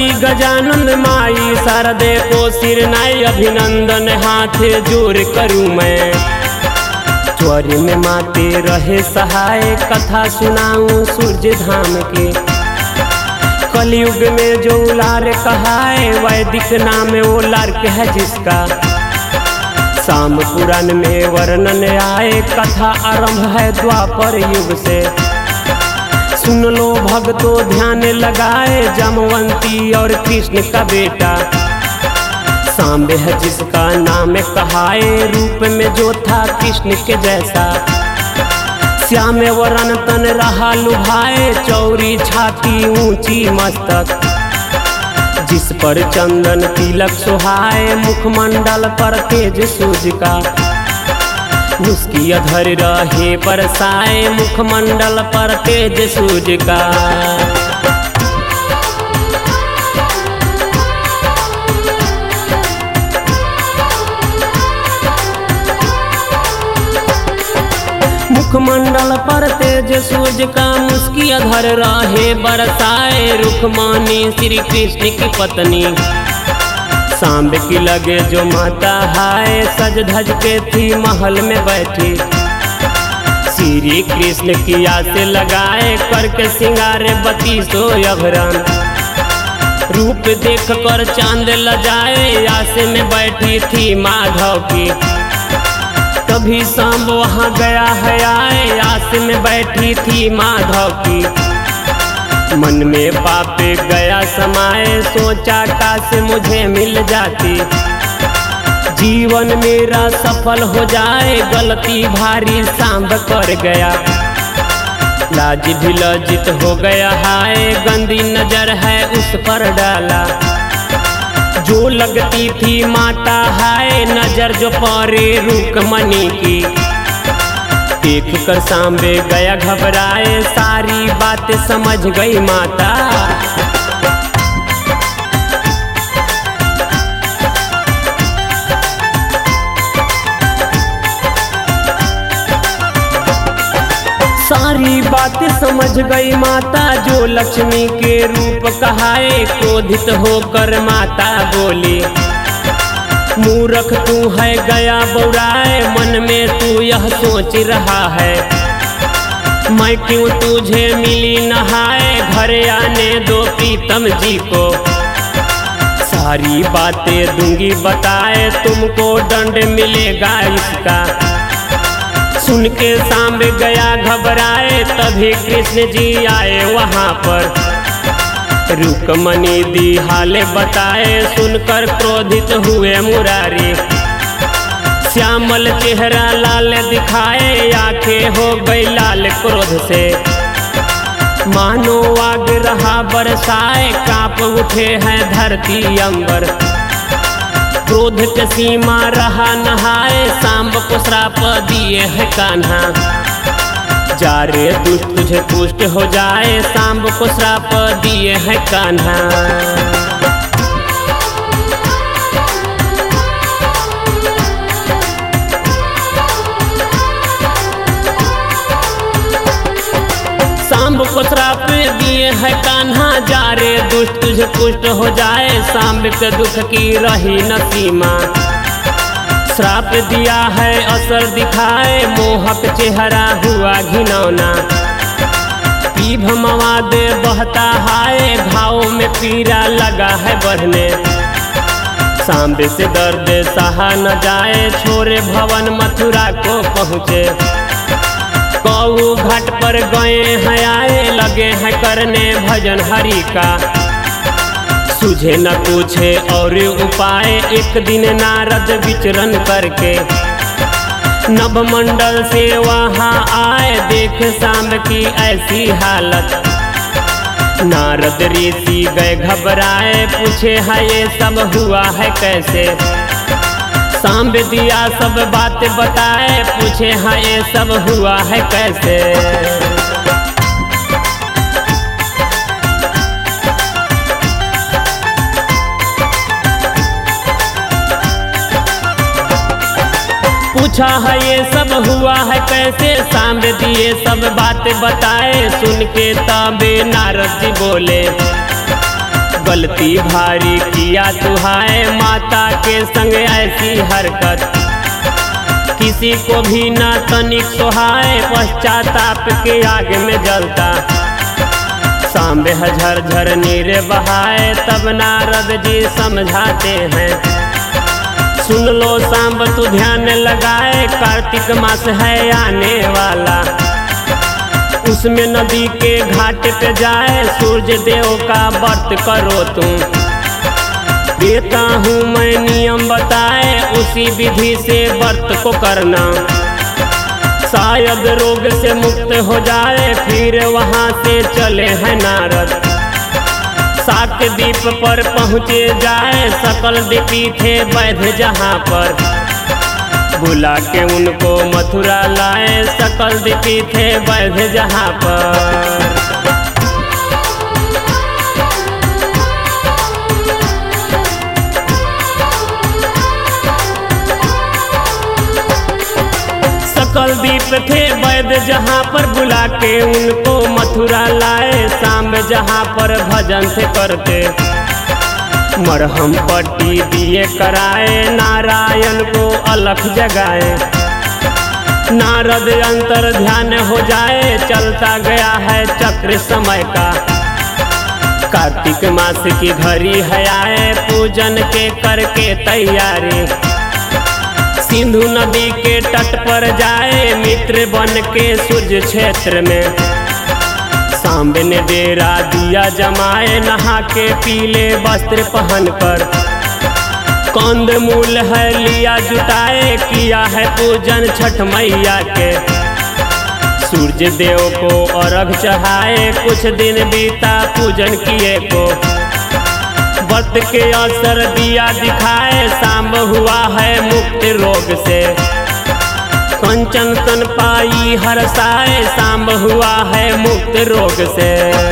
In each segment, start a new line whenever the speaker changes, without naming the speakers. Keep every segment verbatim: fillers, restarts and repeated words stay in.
भगवती गजानंद माई शारदे को सिर नाई अभिनंदन हाथ जोड़ करूं मैं। स्वर में माते रहे सहाय कथा सुनाऊं सूर्य धाम के। कलयुग में जो उलार कहाए वैदिक नाम वो लार्क है जिसका। शाम पुराण में वर्णन आए कथा आरंभ है द्वापर युग से। सुन लो भक्तों ध्यान लगाए जामवंती और कृष्ण का बेटा। सांबे है जिसका नाम कहाए रूप में जो था कृष्ण के जैसा। श्याम वरण तन रहा लुभाए चौड़ी छाती ऊंची मस्तक। जिस पर चंदन तिलक सुहाए मुखमंडल पर तेज सूर्य का। उसकी अधर रहे बरसाए मुखमंडल पर तेज सूर्य का। मुखमंडल पर तेज सूर्य का मुस्की अधर रहे बरसाए। रुक्मानी श्री कृष्ण की पत्नी सांब की लगे जो माता हाय सज धज के थी महल में बैठी। श्री कृष्ण की आस लगाए करके सिंगारे बत्ती सो अभरण। रूप देख कर चांद लजाए आस में बैठी थी माधव की। कभी सांब वहाँ गया है आए आस में बैठी थी माधव की। मन में पापे गया समाए सोचा काश मुझे मिल जाती। जीवन मेरा सफल हो जाए गलती भारी सांब कर गया। लाज भी लज्जित हो गया हाय गंदी नजर है उस पर डाला। जो लगती थी माता हाय नजर जो परे रुक्मणी की। देख कर सांबे गया घबराए सारी बातें समझ गई माता। सारी बातें समझ गई माता जो लक्ष्मी के रूप कहाए। क्रोधित होकर माता बोली मूर्ख तू है गया बौराए। मन में तू यह सोच रहा है मैं क्यों तुझे मिली नहाए। घर आने दो प्रीतम जी को सारी बातें दूंगी बताए। तुमको दंड मिलेगा इसका। सुन के सांब गया घबराए तभी कृष्ण जी आए वहाँ पर। रुक्मणी दी हाले बताए सुनकर क्रोधित हुए मुरारी। श्यामल चेहरा लाल दिखाए आंखें हो गई लाल क्रोध से। मानो आग रहा बरसाए कांप उठे हैं धरती अंबर। क्रोध के सीमा रहा नहाए सांब को श्राप दिए है कान्हा। जा रे दुष्ट तुझे पुष्ट हो जाए सांब को श्राप दिए है कान्हा। सांब को श्राप दिए है कान्हा। जा रे दुष्ट तुझे पुष्ट हो जाए सांब के दुख की रही न सीमा। श्राप दिया है असर दिखाए मोहक चेहरा हुआ घिनौना। पीभ मवाद बहता हाय घाव में पीड़ा लगा है बढ़ने। सांबे से दर्द सहा न जाए छोरे भवन मथुरा को पहुँचे। कौ घाट पर गए हैं आए लगे हैं करने भजन हरि का। तुझे न पूछे और उपाय एक दिन नारद विचरण करके। नभमंडल से वहाँ आए देख सांब की ऐसी हालत। नारद ऋषि गए घबराए पूछे है ये सब हुआ है कैसे। सांब दिया सब बात बताए पूछे है ये सब हुआ है कैसे। पूछा है ये सब हुआ है कैसे। सांब दिए सब बात बताए सुन के तबे नारद जी बोले गलती भारी किया तू है माता के संग ऐसी हरकत, किसी को भी ना तनिक सोहाए पश्चाताप के आग में जलता। सांबे झरझर नीर बहाए तब नारद जी समझाते हैं, सुन लो सांब तू ध्यान लगाए, कार्तिक मास है आने वाला, उसमें नदी के घाट पे जाए सूर्य देव का व्रत करो तुम। देता हूँ मैं नियम बताए उसी विधि से व्रत को करना, शायद रोग से मुक्त हो जाए। फिर वहाँ से चले हैं नारद, साक दीप पर पहुँचे जाए, सकल दीपी थे वैद्य जहाँ पर, बुला के उनको मथुरा लाए, सकल दीपी थे वैद्य जहाँ पर। सकल दीप थे वैद्य जहाँ पर, बुला के उनको मथुरा लाए, सांब जहाँ पर भजन थे करते, मरहम पट्टी दिए कराए, नारायण को अलख जगाए। नारद अंतर ध्यान हो जाए, चलता गया है चक्र समय का, कार्तिक मास की घड़ी है आए, पूजन के करके तैयारी। सिंधु नदी के तट पर जाए, मित्र बन के सूर्य क्षेत्र में, सांबे ने डेरा दिया जमाए, नहा के पीले वस्त्र पहनकर, कंद मूल है लिया जुटाए, किया है पूजन छठ मैया के। सूर्य देव को अर्घ चढ़ाए, कुछ दिन बीता पूजन किए को, व्रत के असर दिया दिखाए, सांब हुआ है मुक्त रोग से, कंचन तन पाई हरसाए, सांब हुआ है मुक्त रोग से।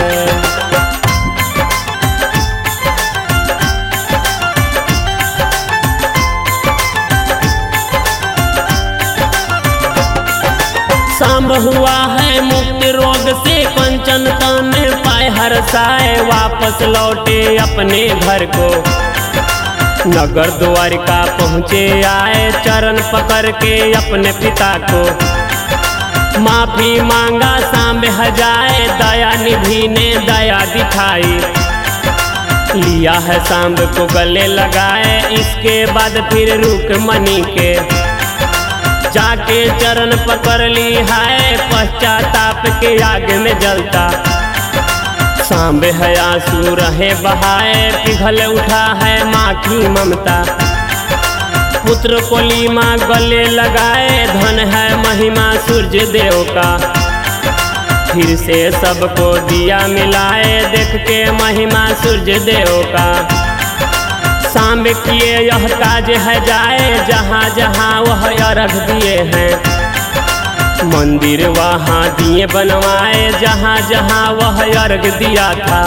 सांब हुआ है मुक्त रोग से, कंचन तन पाए हरसाए, वापस लौटे अपने घर को, नगर द्वारिका पहुँचे आए, चरण पकड़ के अपने पिता को, माफी मांगा सांब हजाए, दया निधि ने दया दिखाई, लिया है सांब को गले लगाए, इसके बाद फिर रुक्मणी के, जाके चरण पकड़ ली है, पश्चाताप के आग में जलता। सांब है आंसू रहे बहाए, पिघल उठा है माँ की ममता, पुत्र को ली माँ गले लगाए, धन है महिमा सूर्य देव का, फिर से सबको दिया मिलाए, देख के महिमा सूर्य देव का। सांब किए यह काज है जाए, जहाँ जहाँ वह अर्घ दिए हैं, मंदिर वहाँ दिए बनवाए, जहाँ जहाँ वह अर्घ दिया था।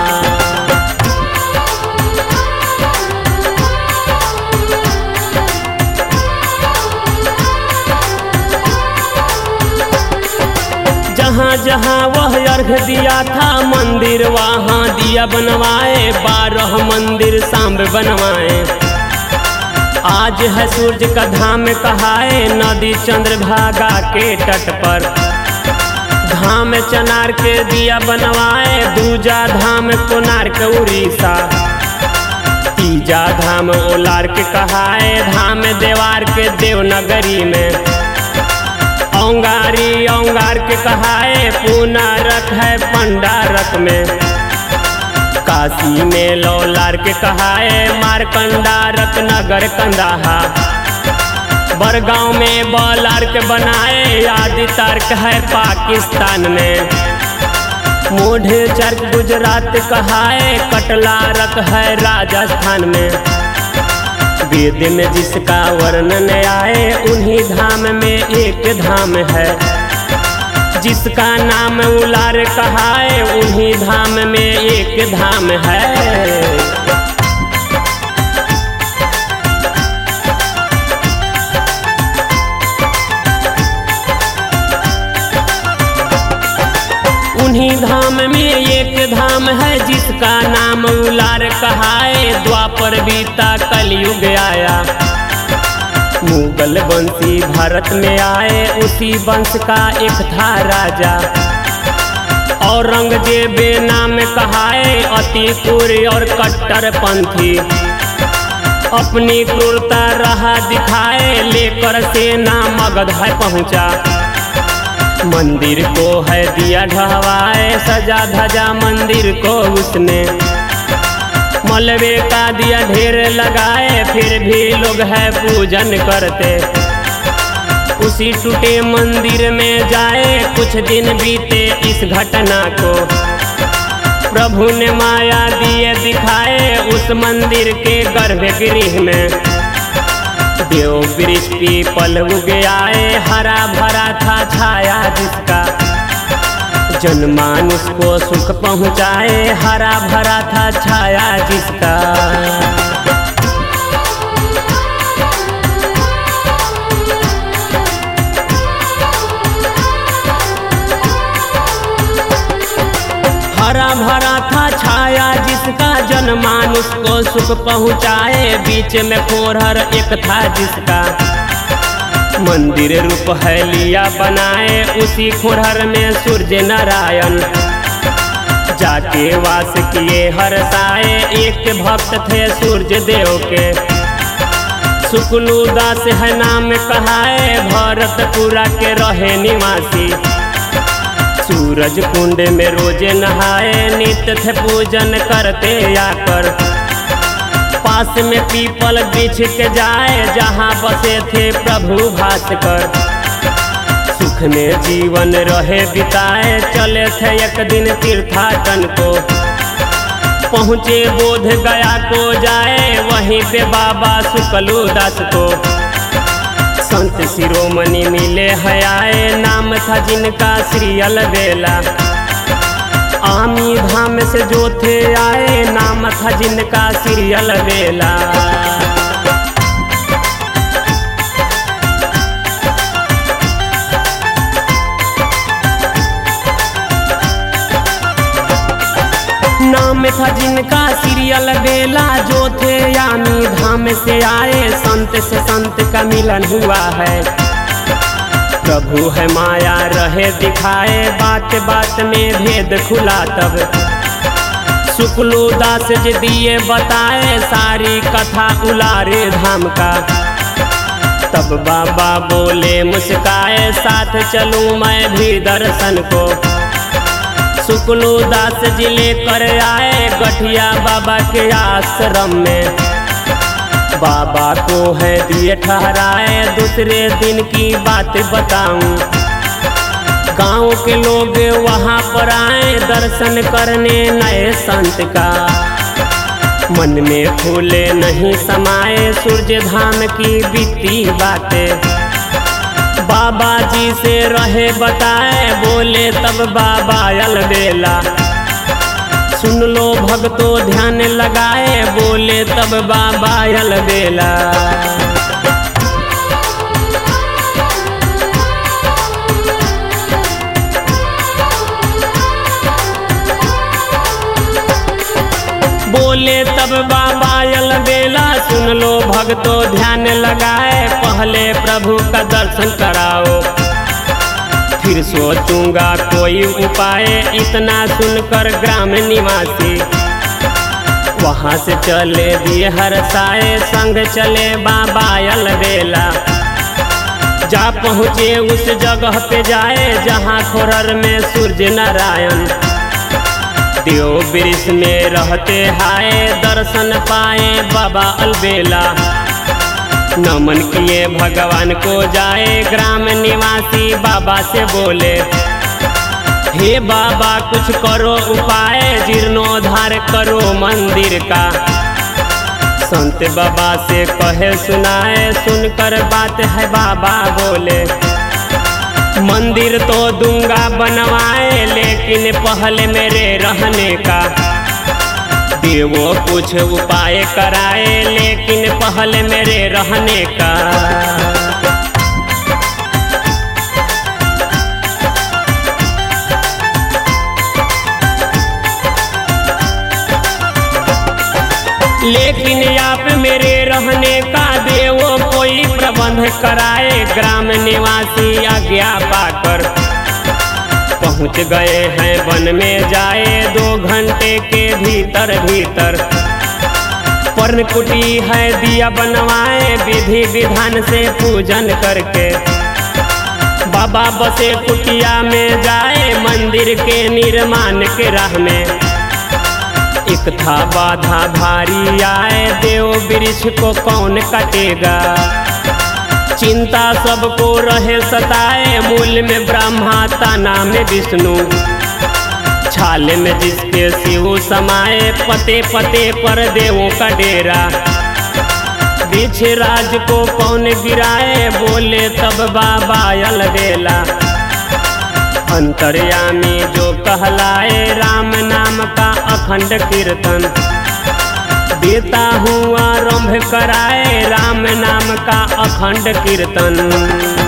जहाँ जहाँ वह अर्घ दिया था, मंदिर वहाँ दिया बनवाए, बारह मंदिर सांब बनवाए। आज है सूर्य का धाम कहाए, नदी चंद्रभागा के तट पर, धाम चनार के दिया बनवाए, दूजा धाम कोणार्क उड़ीसा, तीजा धाम ओलार के कहाए, धाम देवार के देवनगरी में, औंगारी औंगार के कहाए, पुनारक है पंडारक में, काशी में लौलार के कहाए, मारकंडारक नगर कंदाहा, बरगांव में बौलार के बनाए, आदि तार्क है पाकिस्तान में, मोढ़े चर्क गुजरात कहाए, कटलारक है राजस्थान में। वेद में जिसका वर्णन आए, उन्हीं धाम में एक धाम है, जिसका नाम उलार कहाए, उन्हीं धाम में एक धाम है। उन्हीं धाम में एक धाम राम है जिसका नाम उलार कहाए, द्वापर बीता कलयुग आया। मुगल वंशी भारत में आए, उसी वंश का एक था राजा। औरंगजेब नाम कहाए, अति क्रूर और कट्टर पंथी। अपनी क्रूरता रहा दिखाए, लेकर सेना मगध है पहुँचा। मंदिर को है दिया ढहवाए, सजा धजा मंदिर को उसने। मलबे का दिया ढेर लगाए, फिर भी लोग है पूजन करते। उसी टूटे मंदिर में जाए, कुछ दिन बीते इस घटना को। प्रभु ने माया दिए दिखाए, उस मंदिर के गर्भगृह में। देव वृक्ष पीपल उग आए, हरा भरा था छाया जिसका। जनमानुष को सुख पहुँचाए, हरा भरा था छाया जिसका। हरा भरा था छाया जिसका, जनमानुष को सुख पहुँचाए। बीच में खोरहर एक था जिसका, मंदिर रूप है लिया बनाए। उसी खोरहर में सूर्य नारायण जाके वास किए हरसाए। एक भक्त थे सूर्य देव के, शुक्लू दास है नाम कहाए। भरतपुरा के रहे निवासी, सूरज कुंड में रोजे नहाए। नित्य थे पूजन करते आकर, पास में पीपल बिछ के जाए। जहाँ बसे थे प्रभु भास्कर, सुख में जीवन रहे बिताए। चले थे एक दिन तीर्थाटन को, पहुँचे बोध गया को जाए। वहीं पे बाबा शुक्लू दास को संत शिरोमणि मिले है आए। नाम था जिनका श्री अलबेला, आमी धाम से जो थे आए। नाम था जिनका श्री अलबेला। नाम था जिनका श्री अलबेला, जो थे आमी धाम से आए। संत से संत का मिलन हुआ है, प्रभु है माया रहे दिखाए। बात बात में भेद खुला तब, शुक्लू दास जी दिए बताए। सारी कथा उलारे धाम का, तब बाबा बोले मुस्काए। साथ चलूं मैं भी दर्शन को, शुक्लू दास जी लेकर आए गठिया बाबा के आश्रम में। बाबा को है दिए ठहराए, दूसरे दिन की बात बताऊं। गांव के लोग वहां पर आए, दर्शन करने नए संत का। मन में फूले नहीं समाए, सूर्य धाम की बीती बातें। बाबा जी से रहे बताए, बोले तब बाबा अलबेला। सुन लो भक्तों ध्यान लगाए, बोले तब बाबा अलबेला। बोले तब बाबा अलबेला, सुन लो भक्तों ध्यान लगाए। पहले प्रभु का दर्शन कराओ, फिर सोचूंगा कोई उपाय। इतना सुनकर ग्राम निवासी वहाँ से चले दिए हरसाए। संग चले बाबा अलबेला, जा पहुँचे उस जगह पे जाए जहाँ खोरहर में सूर्य नारायण। देव वृक्ष में रहते हाय, दर्शन पाए बाबा अलबेला। नमन किए भगवान को जाए, ग्राम निवासी बाबा से बोले, हे बाबा कुछ करो उपाय, जीर्णोद्धार करो मंदिर का। संत बाबा से कहे सुनाए, सुनकर बात है बाबा बोले, मंदिर तो दूंगा बनवाए, लेकिन पहले मेरे रहने का। देवो कुछ उपाय कराए, लेकिन पहले मेरे रहने का। लेकिन आप मेरे रहने का देवो कोई प्रबंध कराए। ग्राम निवासी आज्ञा पाकर पहुँच गए हैं वन में जाए। दो घंटे के भीतर भीतर पर्णकुटी है दिया बनवाए। विधि विधान से पूजन करके बाबा बसे कुटिया में जाए। मंदिर के निर्माण के राह में एक था बाधा भारी आए। देव वृक्ष को कौन कटेगा, चिंता सबको रहे सताए। मूल में ब्रह्मा तना में विष्णु, छाल में जिसके शिव समाए। पते पते पर देवों का डेरा, वृक्ष राज को कौन गिराए। बोले तब बाबा अलबेला, अंतर्यामी जो कहलाए। राम नाम का अखंड कीर्तन देता हूँ आरंभ कराए। राम नाम का अखंड कीर्तन।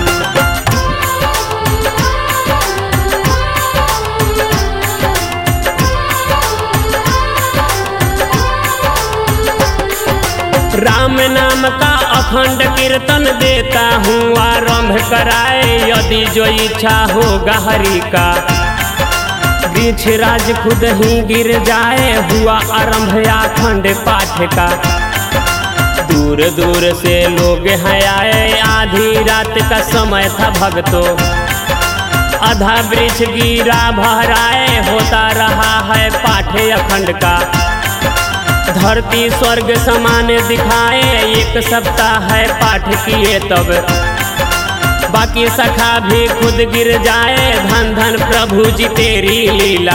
राम नाम का अखंड कीर्तन देता हूँ आरंभ कराए। यदि जो इच्छा होगा हरि का, वृक्ष राज खुद ही गिर जाए। हुआ आरंभ अखंड पाठ का, दूर दूर से लोग हैं आए। आधी रात का समय था भक्तों, आधा वृक्ष गिरा भराए। होता रहा है पाठ अखंड का, धरती स्वर्ग समान दिखाए। एक सप्ताह है पाठ किए तब, बाकी सखा भी खुद गिर जाए। धन धन प्रभु जी तेरी लीला,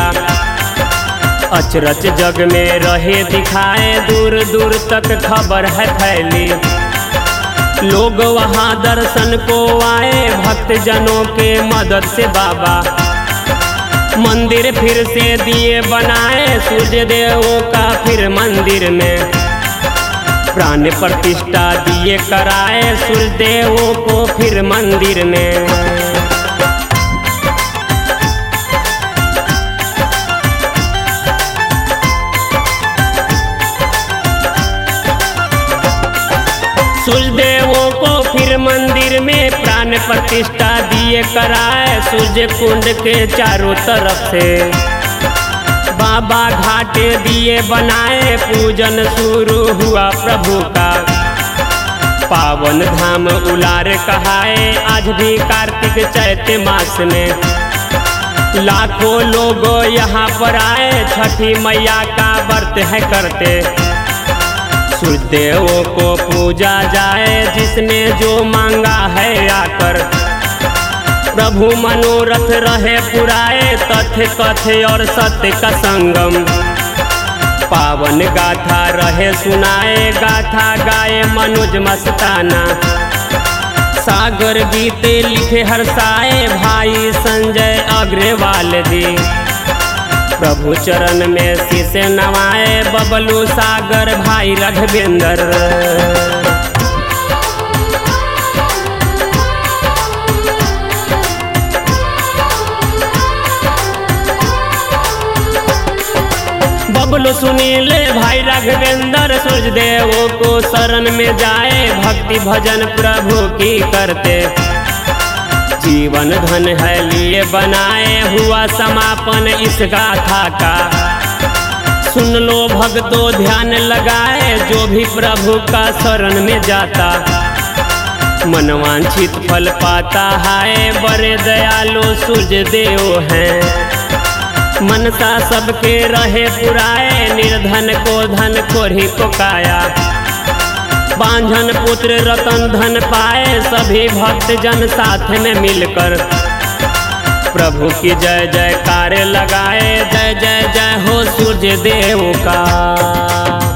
अचरज जग में रहे दिखाए। दूर दूर तक खबर है फैली, लोग वहाँ दर्शन को आए। भक्त जनों के मदद से बाबा मंदिर फिर से दिए बनाए। सूर्य देवों का फिर मंदिर में प्राण प्रतिष्ठा दिए कराए। सूर्य देवों को फिर मंदिर में सूर्य देवों को फिर मंदिर में प्राण प्रतिष्ठा दिए कराए। सूर्य कुंड के चारों तरफ से बाबा घाटे दिए बनाए। पूजन शुरू हुआ प्रभु का, पावन धाम उलार कहाए। आज भी कार्तिक चैत्र मास में लाखों लोग यहाँ पर आए। छठी मैया का व्रत है करते, सूर्य देवों को पूजा जाए। जिसने जो मांगा है आकर, प्रभु मनोरथ रहे पुराए। तथ्य कथ्य और सत्य का संगम, पावन गाथा रहे सुनाए। गाथा गाए मनोज मस्ताना, सागर गीते लिखे हर्षाए। भाई संजय अग्रवाल जी प्रभु चरण में शीश नवाए। बबलू सागर भाई राघवेंद्र, बबलू सुनील भाई राघवेंद्र। सूर्य देवों को शरण में जाए, भक्ति भजन प्रभु की करते। जीवन धन है लिए बनाए, हुआ समापन इस गाथा का। सुन लो भक्तों ध्यान लगाए, जो भी प्रभु का शरण में जाता मनवांछित फल पाता है। बड़े दयालु सूर्य देव हैं, मनसा सबके रहे पुराए। निर्धन को धन कोढ़ी को काया, बांझन पुत्र रतन धन पाए। सभी भक्त जन साथ में मिलकर प्रभु की जय जयकार लगाए। जय जय जय हो सूर्य देव का।